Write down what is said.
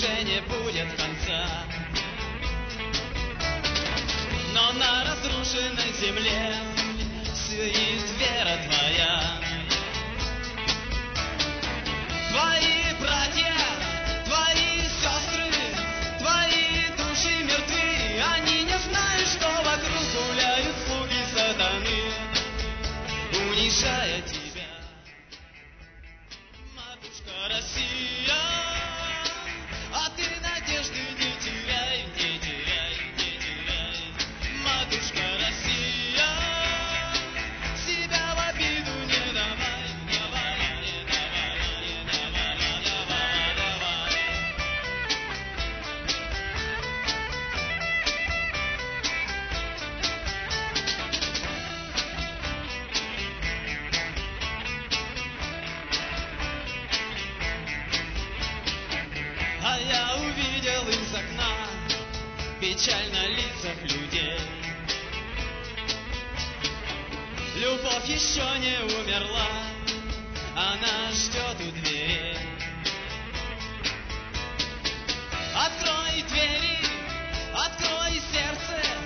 уже не будет конца. Но на разрушенной земле стоит вера твоя. Твои братья, твои сестры, твои души мертвы. Они не знают, что вокруг гуляют слуги сатаны, унижая тебя. Матушка Россия, а ты надежды не теряй, не теряй, не теряй. Матушка Россия, себя в обиду не давай, давай, не давай, не давай, давай, давай. А я увидел из окна печаль на лицах людей. Любовь еще не умерла, она ждет у дверей. Открой двери, открой сердце,